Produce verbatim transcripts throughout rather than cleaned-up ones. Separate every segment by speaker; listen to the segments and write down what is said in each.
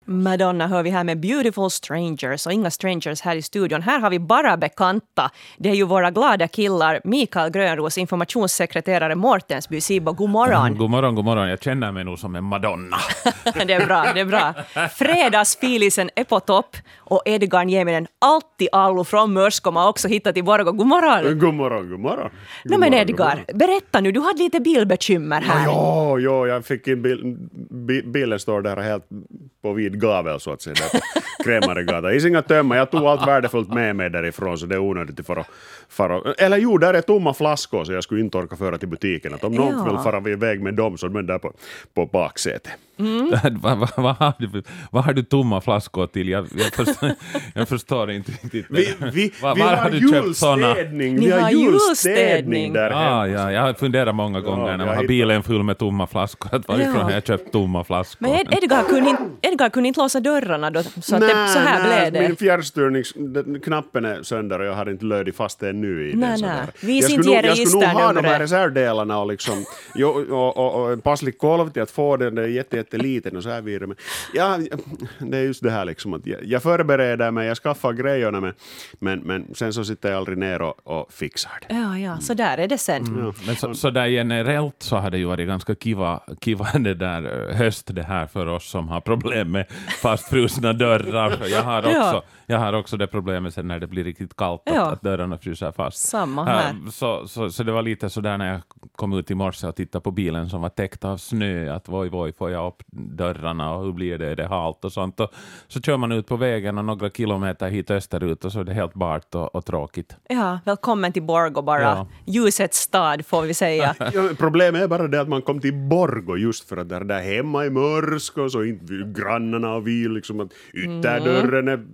Speaker 1: Madonna hör vi här med Beautiful Strangers och inga strangers här i studion. Här har vi bara bekanta. Det är ju våra glada killar Mikael Grönros, informationssekreterare Mårtensby Sibbo. God morgon.
Speaker 2: Mm, god morgon, god morgon. Jag känner mig nog som en Madonna.
Speaker 1: Det är bra, det är bra. Fredagsfilisen är på topp och Edgar Nieminen alltid allu från Mörskoma har också hittat i Borgå. God morgon.
Speaker 3: God morgon, god morgon. God
Speaker 1: no, men
Speaker 3: morgon,
Speaker 1: Edgar, berätta nu, du hade lite bilbekymmer här.
Speaker 3: Ja, ja, jag fick en bil, bil, bilen står där helt på vid gavel så att säga, där på Krämaregata. I singa tömma, jag tog allt värdefullt med mig därifrån så det är onödigt för att fara. Eller jo, där är tomma flaskor så jag skulle inte orka föra till butiken. Att om någon ja. vill fara iväg med dem så är de där på, på baksätet.
Speaker 2: Mm. vad, vad, vad, har du, vad har du tomma flaskor till? Jag, jag, förstår, jag förstår inte riktigt.
Speaker 3: Vi, vi,
Speaker 2: var,
Speaker 3: vi
Speaker 2: var
Speaker 3: har,
Speaker 2: har du
Speaker 3: julstädning. Vi har julstädning där
Speaker 2: ah, ja, jag har funderat många gånger ja, när man har bilen full med tomma flaskor. Att varifrån ja. har jag köpt tomma flaskor?
Speaker 1: Men Edgar kunde inte, Edgar kunde inte låsa dörrarna då, så, att
Speaker 3: nej,
Speaker 1: det, så här
Speaker 3: nej,
Speaker 1: blev det.
Speaker 3: Min fjärrstyrningsknappen är sönder och jag har inte lödigt fast det nu i
Speaker 1: nej,
Speaker 3: den.
Speaker 1: Nej.
Speaker 3: Jag skulle, nog, jag skulle nog ha de här reservdelarna och, liksom, och, och, och, och en passlig kolv till att få den, det är jätte, jätteliten och så här vidare. Men, ja, det är just det här liksom att jag, jag förbereder mig, jag skaffar grejerna men, men, men sen så sitter jag aldrig ner och, och fixar det.
Speaker 1: Ja, ja, så där är det sen.
Speaker 2: Mm. Ja. Men så, så där generellt så har det ju varit ganska kiva, kiva det där höst det här för oss som har problem med fastfrusna dörrar. Jag har också, ja. jag har också det problemet sen när det blir riktigt kallt ja. att, att dörrarna fryser fast.
Speaker 1: Samma här.
Speaker 2: Uh, så, så, så det var lite så där när jag kom ut i morse och tittade på bilen som var täckt av snö att voj voj får jag upp dörrarna och hur blir det, är det halt och sånt. Och så kör man ut på vägen och några kilometer hit österut och så är det helt bart och, och tråkigt.
Speaker 1: Ja, välkommen till Borgå bara. Ja. Ljusets stad får vi säga.
Speaker 3: Ja, problemet är bara det att man kom till Borgå just för att där, där hemma i Mörskå så inte grannarna och vi liksom att ytterdörren är...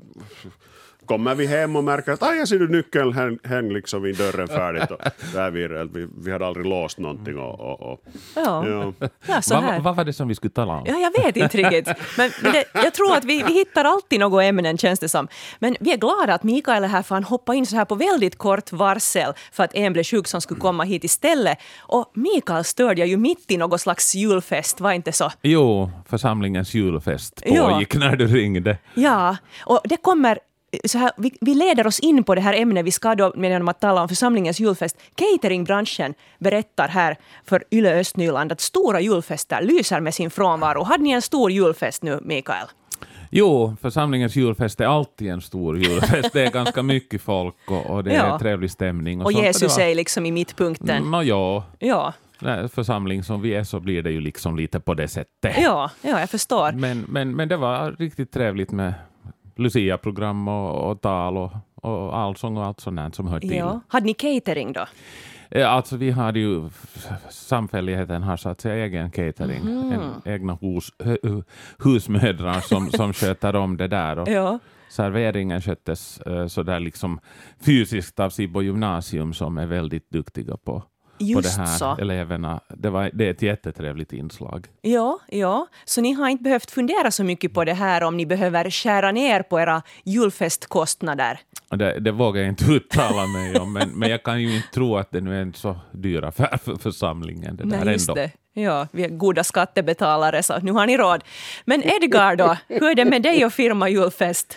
Speaker 3: Kommer vi hem och märker att ah, jag ser du nyckeln häng, häng liksom vid dörren färdigt och där vi, vi, vi hade aldrig låst någonting och, och, och
Speaker 1: ja.
Speaker 3: Ja.
Speaker 1: Ja, så här.
Speaker 2: Vad, vad var det som vi skulle tala om?
Speaker 1: Ja, jag vet inte riktigt. Men, men det, jag tror att vi, vi hittar alltid något ämnen känns det som. Men vi är glada att Mikael är här för han hoppade in så här på väldigt kort varsel för att en blev sjuk som skulle komma hit istället. Och Mikael störde ju mitt i något slags julfest, var inte så?
Speaker 2: Jo, församlingens julfest pågick ja. när du ringde.
Speaker 1: Ja, och det kommer... Så här, vi, vi leder oss in på det här ämnet. Vi ska då genom att tala om församlingens julfest. Cateringbranschen berättar här för Yle Östnyland att stora julfester lyser med sin frånvaro. Hade ni en stor julfest nu, Mikael?
Speaker 2: Jo, församlingens julfest är alltid en stor julfest. Det är ganska mycket folk och, och det ja. är trevlig stämning. Och,
Speaker 1: och
Speaker 2: sånt.
Speaker 1: Jesus
Speaker 2: var...
Speaker 1: är liksom i mittpunkten.
Speaker 2: Nå, ja.
Speaker 1: Ja.
Speaker 2: Församling som vi är så blir det ju liksom lite på det sättet.
Speaker 1: Ja, ja jag förstår.
Speaker 2: Men, men, men det var riktigt trevligt med Lucia-program och, och tal och, och allsång och allt sånt som hör till. Ja.
Speaker 1: Hade ni catering då?
Speaker 2: Ja, alltså vi hade ju, samfälligheten har så att säga egen catering. Mm. En, egna hus, husmödrar som, som sköter om det där. Och
Speaker 1: ja.
Speaker 2: serveringen sköttes uh, så där liksom fysiskt av Sibbo gymnasium som är väldigt duktiga på.
Speaker 1: Just
Speaker 2: på det här
Speaker 1: så.
Speaker 2: eleverna. Det, var, det är ett jättetrevligt inslag.
Speaker 1: Ja, ja, så ni har inte behövt fundera så mycket på det här om ni behöver skära ner på era julfestkostnader.
Speaker 2: Det, det vågar jag inte uttala mig om, men, men jag kan ju inte tro att det nu är en så dyr affär för församlingen. Det
Speaker 1: Nej,
Speaker 2: där
Speaker 1: just
Speaker 2: ändå.
Speaker 1: det. Ja, vi är goda skattebetalare så nu har ni råd. Men Edgar då, hur är det med dig och firma julfest?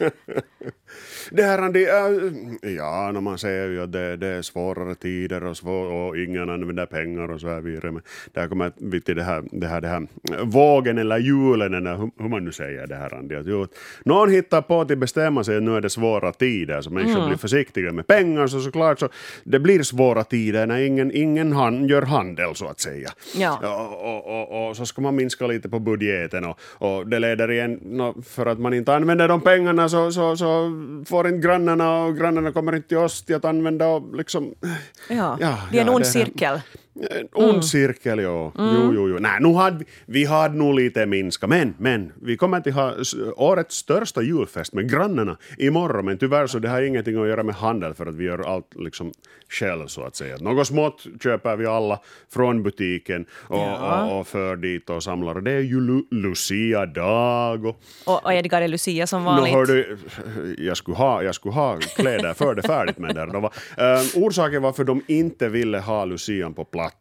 Speaker 3: Det här, det är, ja, när man säger ju att det, det är svårare tider och, svår, och ingen använder pengar och så här vidare. Men där kommer vi till det här, det här, det här vågen eller julen eller hur, hur man nu säger det här, Andi. Att, jo, någon hittar på att bestämma sig att nu är det svåra tider så människor mm. blir försiktiga med pengar så såklart så det blir svåra tider när ingen, ingen hand, gör handel så att säga.
Speaker 1: Ja.
Speaker 3: Och, och, och, och så ska man minska lite på budgeten och, och det leder igen no, för att man inte använder de pengarna så, så, så får inte grannarna och grannarna kommer inte till oss till att använda och liksom...
Speaker 1: Ja,
Speaker 3: ja
Speaker 1: det är en
Speaker 3: ja,
Speaker 1: ond
Speaker 3: det,
Speaker 1: cirkel.
Speaker 3: En ond mm. cirkel, ja. Mm. Jo, jo, jo. Nej, nu hade vi, vi hade nog lite minska, men, men vi kommer att ha årets största julfest med grannarna imorgon, men tyvärr så det har ingenting att göra med handel för att vi gör allt liksom själv så att säga. Något smått köper vi alla från butiken och, ja. och, och för dit och samlar. Det är ju Lu- Lucia-dag. Och,
Speaker 1: och, och Edgar är Lucia som vanligt.
Speaker 3: No, hörde, jag, skulle ha, jag skulle ha kläder för det färdigt med det. Var, uh, orsaken var för de inte ville ha Lucian på plats.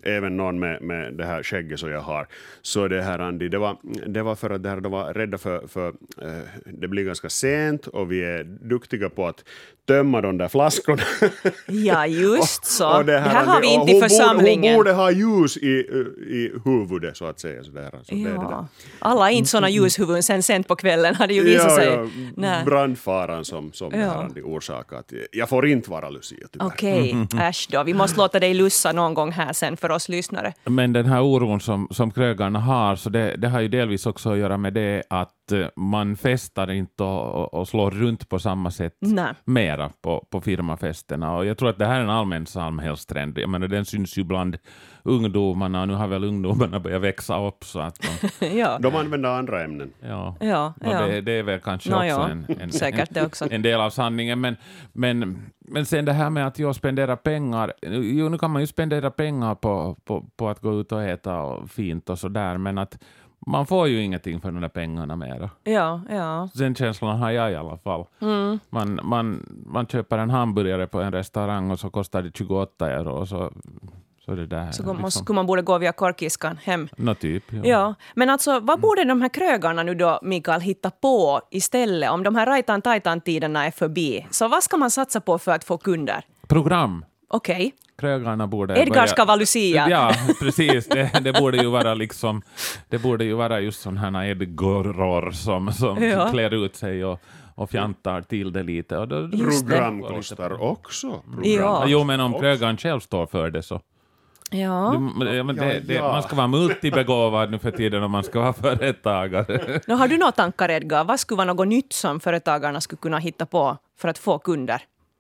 Speaker 3: även någon med, med det här skägget som jag har. Så det här, Andy, det var, det var för att det här, de var rädda för, för uh, det blir ganska sent och vi är duktiga på att tömma de där flaskorna.
Speaker 1: Ja, just så.
Speaker 3: och, och
Speaker 1: det, här, det här har vi
Speaker 3: och
Speaker 1: inte i
Speaker 3: hon
Speaker 1: församlingen.
Speaker 3: Borde, hon borde ha ljus i, i huvudet, så att säga. Så där. Så
Speaker 1: ja.
Speaker 3: det är det där.
Speaker 1: Alla är inte såna ljushuvuden sen sent på kvällen, hade ju visat
Speaker 3: ja,
Speaker 1: sig.
Speaker 3: Ja, brandfaran som, som
Speaker 1: ja.
Speaker 3: det här hade orsakat. Jag får inte vara Lucia, tyvärr.
Speaker 1: Okej, okay. Äsch då. Vi måste låta dig lussa någon gång här sen för oss lyssnare.
Speaker 2: Men den här oron som, som krögarna har, så det, det har ju delvis också att göra med det att man festar inte och, och slår runt på samma sätt
Speaker 1: Nej. mera
Speaker 2: på, på firmafesterna. Och jag tror att det här är en allmän samhällstrend. Jag menar, den syns ju bland ungdomarna, och nu har väl ungdomarna börjat växa upp så att de,
Speaker 1: ja.
Speaker 3: de använder andra ämnen.
Speaker 2: Ja,
Speaker 1: ja, ja.
Speaker 2: Det, det är väl kanske
Speaker 1: no,
Speaker 2: också,
Speaker 1: ja.
Speaker 2: en, en,
Speaker 1: Säkert det också.
Speaker 2: en del av sanningen. Men, men, men sen det här med att jag spenderar pengar, jo, nu kan man ju spendera pengar på, på, på att gå ut och äta och fint och sådär, men att man får ju ingenting för de där pengarna mera.
Speaker 1: Ja, ja.
Speaker 2: Den känslan har jag i alla fall.
Speaker 1: Mm.
Speaker 2: Man, man, man köper en hamburgare på en restaurang och så kostar det tjugoåtta euro och så, så det där.
Speaker 1: Så liksom. Skulle man borde gå via korkiskan hem.
Speaker 2: Nå typ, ja.
Speaker 1: ja. Men alltså, vad borde de här krögarna nu då, Mikael, hitta på istället om de här rajtan-tajtan-tiderna är förbi? Så vad ska man satsa på för att få kunder?
Speaker 2: Program.
Speaker 1: Okej. Okay.
Speaker 2: Krögarna borde
Speaker 1: Edgar
Speaker 2: börja...
Speaker 1: ska vara Lucia.
Speaker 2: Ja, precis. Det, det borde ju vara liksom, det borde ju vara just sån här Edgaror som, som ja. klär ut sig och, och fjantar till det lite. Och då,
Speaker 3: program det. Kostar också. Program.
Speaker 2: Ja. Jo, men om krögaren själv står för det så.
Speaker 1: Ja.
Speaker 2: Du, men det, det, man ska vara multibegåvad nu för tiden om man ska vara företagare.
Speaker 1: Nu, har du några tankar, Edgar? Vad skulle vara något nytt som företagarna skulle kunna hitta på för att få kunder?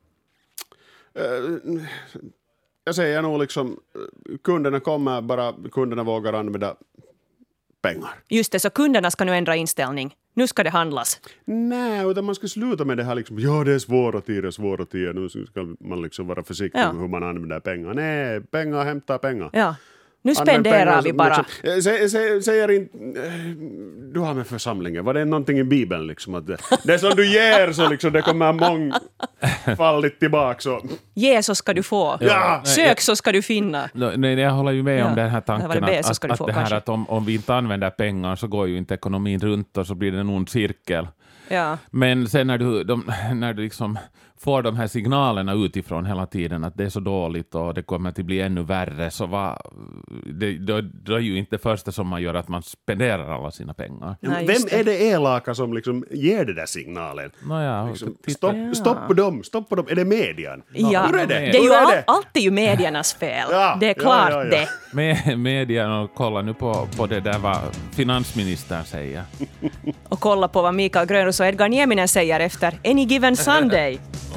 Speaker 3: Uh, jag säger nog liksom, kunderna kommer, bara kunderna vågar använda pengar.
Speaker 1: Just det, så kunderna ska nu ändra inställning. Nu ska det handlas.
Speaker 3: Nej, utan man ska sluta med det här liksom, ja det är svåra tider, svåra tider. Nu ska man liksom vara försiktig ja. med hur man använder pengar. Nej, pengar hämtar pengar.
Speaker 1: Ja. Nu spenderar vi bara.
Speaker 3: Liksom, sä, sä, säger inte, du har med församlingen, var det någonting i Bibeln liksom att det, det som du ger så liksom det kommer mångfaldigt tillbaka så.
Speaker 1: Ge så ska du få.
Speaker 3: Ja.
Speaker 1: Sök så ska du finna.
Speaker 2: Nej, jag håller ju med ja. om den här tanken
Speaker 1: det det
Speaker 2: att, att, att,
Speaker 1: få,
Speaker 2: det här att om, om vi inte använder pengar så går ju inte ekonomin runt och så blir det en ond cirkel.
Speaker 1: Ja.
Speaker 2: Men sen när du, de, när du liksom får de här signalerna utifrån hela tiden att det är så dåligt och det kommer att bli ännu värre, så va, det, det, det är ju inte det första som man gör att man spenderar alla sina pengar.
Speaker 3: Ja, vem det. är det elaka som liksom ger det där signalen?
Speaker 2: Naja,
Speaker 3: liksom, stopp, ja. stopp på dem, stopp på dem. Är det median?
Speaker 1: Ja.
Speaker 3: Hur är det?
Speaker 1: Det är ju
Speaker 3: är
Speaker 1: all,
Speaker 3: det?
Speaker 1: alltid ju mediernas fel. Ja. Det är klart ja, ja, ja. det.
Speaker 2: Med medien och kolla nu på, på det där vad finansministern säger.
Speaker 1: Och kolla på vad Mikael Grönros och Edgar Nieminen säger efter Any Given Sunday.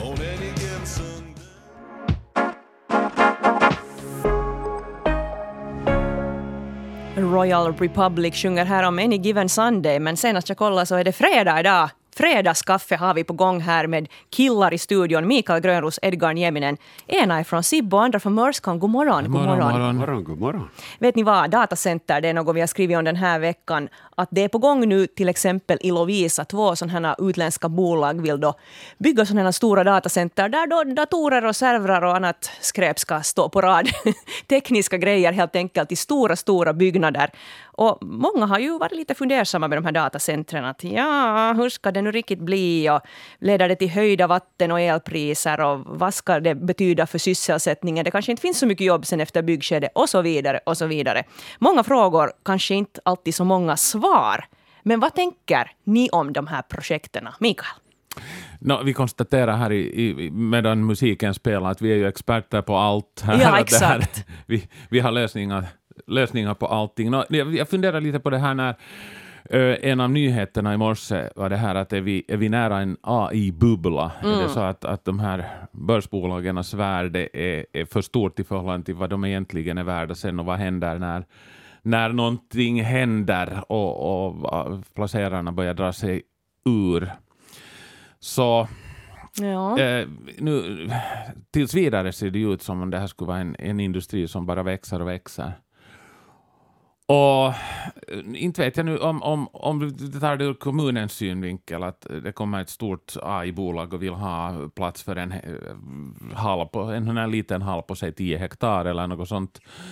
Speaker 1: Royal Republic sjunger här om Any Given Sunday, men senast jag kollade så är det fredag idag. Fredagskaffe har vi på gång här med killar i studion. Mikael Grönros, Edgar Nieminen. Ena är från Sibbo, andra från Mörskan. God morgon.
Speaker 2: God morgon. God morgon.
Speaker 3: morgon, god morgon.
Speaker 1: Vet ni vad? Datacenter, det är något vi har skrivit om den här veckan. Att det är på gång nu till exempel i Lovisa. Två sådana här utländska bolag vill då bygga sådana här stora datacenter där då datorer och servrar och annat skräp ska stå på rad. Tekniska grejer helt enkelt i stora, stora byggnader. Och många har ju varit lite fundersamma med de här datacentren. Att ja, hur ska det nu riktigt bli? Och leder det till höjda vatten- och elpriser? Och vad ska det betyda för sysselsättningen? Det kanske inte finns så mycket jobb sen efter byggskedet och så vidare och så vidare. Många frågor, kanske inte alltid så många svar. Men vad tänker ni om de här projekten? Mikael?
Speaker 2: No, vi konstaterar här i, i, medan musiken spelar att vi är ju experter på allt. Här,
Speaker 1: ja, exakt.
Speaker 2: Här, vi, vi har lösningar, lösningar på allting. No, jag funderar lite på det här när uh, en av nyheterna i morse var det här att är vi, är vi nära en A I-bubbla. Mm. Är det så att, att de här börsbolagens värde är, är för stort i förhållande till vad de egentligen är värda sen, och vad händer när när någonting händer och, och placerarna börjar dra sig ur. Så
Speaker 1: ja.
Speaker 2: eh, nu, tills vidare ser det ut som om det här skulle vara en, en industri som bara växer och växer. Och inte vet jag nu om, om, om det tar det ur kommunens synvinkel att det kommer ett stort A I-bolag och vill ha plats för en hall på, en, en liten hall på sig tio hektar eller något sånt.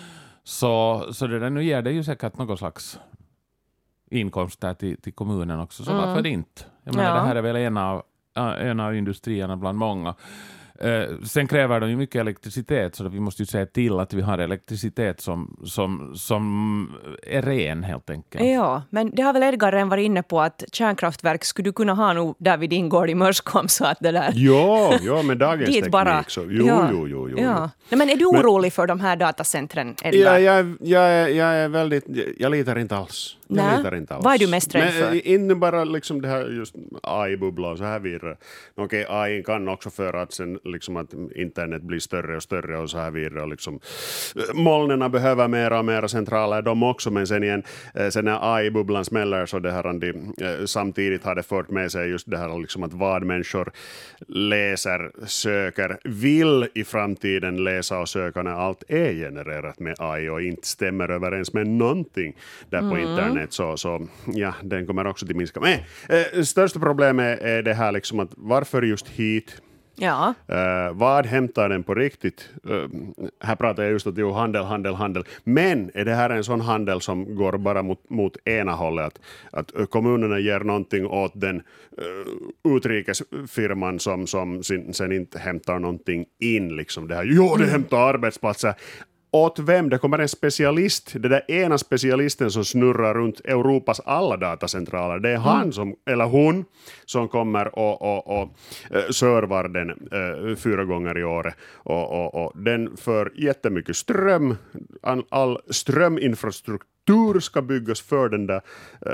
Speaker 2: Så, så det där, nu ger det ju säkert någon slags inkomst där till, till kommunen också. Så mm. varför inte? Jag menar, ja. Det här är väl en av, en av industrierna bland många. Uh, sen kräver de ju mycket elektricitet, så vi måste ju se till att vi har elektricitet som, som, som är ren helt enkelt.
Speaker 1: Ja, men det har väl Edgar redan varit inne på att kärnkraftverk skulle du kunna ha nog där vid din gård i Mörskom, så att det där...
Speaker 3: Ja, ja med dagens
Speaker 1: dit
Speaker 3: teknik
Speaker 1: bara,
Speaker 3: så. Jo,
Speaker 1: ja,
Speaker 3: jo, jo, jo.
Speaker 1: Ja. Nej, men är du orolig men, för de här datacentren, Edgar?
Speaker 3: Ja, jag, jag, jag är väldigt... Jag litar inte alls. Jag litar inte alls.
Speaker 1: Vad är du mest rädd för?
Speaker 3: Men inte bara liksom det här just A I-bubbla och så här vidare. Okej, A I kan också föra att sen liksom att internet blir större och större och så här vidare. Liksom, molnerna behöver mera och mera centraler de också, men sen igen, sen när A I-bubblan smäller så det här, de, samtidigt har det fört med sig just det här liksom att vad människor läser, söker, vill i framtiden läsa och söka när allt är genererat med A I och inte stämmer överens med någonting där på mm. internet. Så, så ja, den kommer också till minska. Men eh, största problemet är det här liksom att varför just hit?
Speaker 1: Ja.
Speaker 3: Uh, vad hämtar den på riktigt? Uh, här pratar jag just att jo, handel, handel, handel. Men är det här en sån handel som går bara mot, mot ena hållet? Att, att kommunerna ger någonting åt den uh, utrikesfirman som, som sin, sen inte hämtar någonting in. Liksom det här. Jo, det hämtar arbetsplatser. Åt vem? Det kommer en specialist. Det där ena specialisten som snurrar runt Europas alla datacentraler. Det är han mm. som, eller hon som kommer och, och, och uh, servar den uh, fyra gånger i året. Och, och, och den för jättemycket ström. All, all ströminfrastruktur ska byggas för den där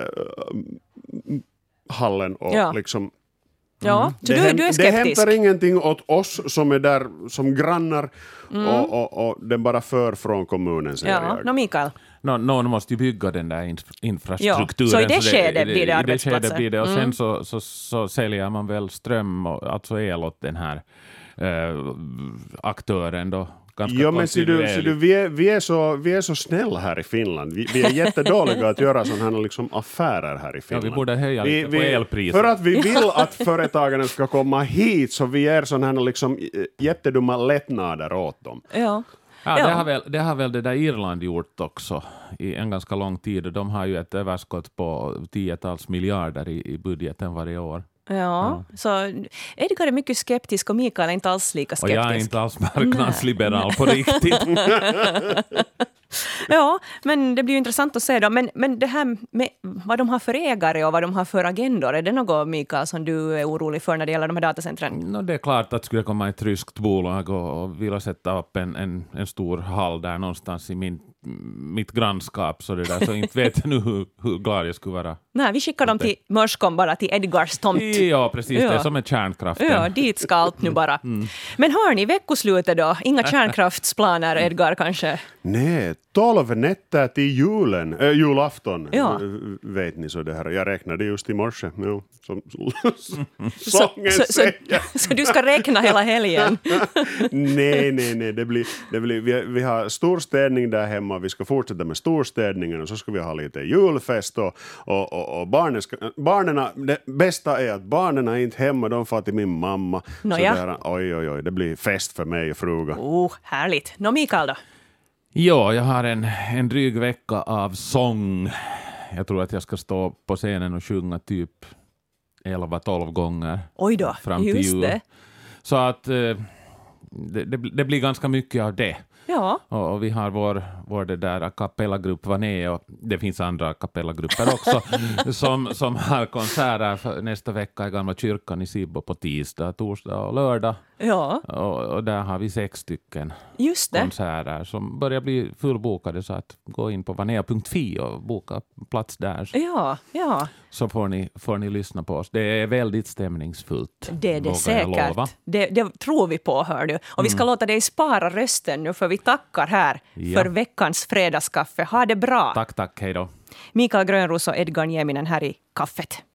Speaker 3: uh, hallen. Och
Speaker 1: ja.
Speaker 3: liksom...
Speaker 1: Ja,
Speaker 3: mm.
Speaker 1: så
Speaker 3: det,
Speaker 1: du,
Speaker 3: häm-
Speaker 1: du är
Speaker 3: det
Speaker 1: skeptisk.
Speaker 3: hämtar ingenting åt oss som är där som grannar mm. och, och, och den bara för från kommunen.
Speaker 1: Ja, no, Mikael.
Speaker 2: No, någon måste ju bygga den där inf- infrastrukturen.
Speaker 1: Ja, så i det
Speaker 2: så
Speaker 1: skedet blir det arbetsplatser.
Speaker 2: I det skedet blir det, och
Speaker 1: mm.
Speaker 2: sen så, så, så säljer man väl ström, och, alltså el åt den här äh, aktören då.
Speaker 3: Ja, men ser du, ser du, vi, är, vi, är så, vi är så snälla här i Finland. Vi, vi är jättedåliga att göra sådana här liksom affärer här i Finland.
Speaker 2: Ja, vi borde höja lite
Speaker 3: vi,
Speaker 2: på
Speaker 3: vi,
Speaker 2: elpriset.
Speaker 3: För att vi vill att företagen ska komma hit, så vi är sådana här liksom jättedumma lättnader åt dem.
Speaker 1: Ja.
Speaker 2: Ja,
Speaker 1: ja.
Speaker 2: Det, har väl, det har väl det där Irland gjort också i en ganska lång tid. De har ju ett överskott på tiotals miljarder i, i budgeten varje år.
Speaker 1: Ja, ja, så Edgar är mycket skeptisk och Mikael är inte alls lika skeptisk.
Speaker 2: Och jag är inte alls marknadsliberal på riktigt.
Speaker 1: Ja, men det blir ju intressant att se då. Men, men det här med vad de har för ägare och vad de har för agendor, är det något, Mikael, som du är orolig för när det gäller de här datacentren?
Speaker 2: No, det är klart att skulle komma ett ryskt bolag och, och vilja sätta upp en, en, en stor hall där någonstans i min, mitt grannskap, så, det där, så inte vet jag nu hur, hur glad jag skulle vara.
Speaker 1: Nej, vi skickar dem till Mörskom bara, till Edgars tomt.
Speaker 2: Ja, precis. Ja. Det är som en kärnkraften.
Speaker 1: Ja, dit ska allt nu bara. Mm. Men hör ni, veckoslutet då? Inga kärnkraftsplaner, Edgar, kanske?
Speaker 3: Nej, tolv nätter till julen, äh, julafton,
Speaker 1: ja.
Speaker 3: vet ni så det här. Jag räknade just i morse, ja, som
Speaker 1: sången så, så, säger. Så, så du ska räkna hela helgen?
Speaker 3: nej, nej, nej, det blir, det blir, vi, vi har storstädning där hemma, vi ska fortsätta med storstädningen och så ska vi ha lite julfest och, och, och, och barnen, ska, barnen, det bästa är att barnen är inte hemma, de får till min mamma.
Speaker 1: No,
Speaker 3: så
Speaker 1: ja.
Speaker 3: där, oj, oj, oj, det blir fest för mig och fruga.
Speaker 1: Oh, härligt. Nå, Mikael då?
Speaker 2: Ja, jag har en, en dryg vecka av sång. Jag tror att jag ska stå på scenen och sjunga typ elva tolv gånger.
Speaker 1: Oj då,
Speaker 2: fram till
Speaker 1: just
Speaker 2: jul.
Speaker 1: det.
Speaker 2: Så att eh, det, det, det blir ganska mycket av det.
Speaker 1: Ja.
Speaker 2: Och, och vi har vår, vår det där a cappella-grupp Vané, och det finns andra a cappella-grupper också som, som har konserter för nästa vecka i Gamla kyrkan i Sibbo på tisdag, torsdag och lördag.
Speaker 1: Ja.
Speaker 2: Och, och där har vi sex stycken
Speaker 1: Just det.
Speaker 2: konserter som börjar bli fullbokade, så att gå in på vanea punkt fi och boka plats där.
Speaker 1: Ja, ja.
Speaker 2: Så får ni, får ni lyssna på oss. Det är väldigt stämningsfullt.
Speaker 1: Det är det säkert. Det, det tror vi på, hör du. Och mm. vi ska låta dig spara rösten nu, för vi tackar här ja. för veckans fredagskaffe. Ha det bra.
Speaker 2: Tack, tack. Hej då.
Speaker 1: Mikael Grönros och Edgar Nieminen här i Kaffet.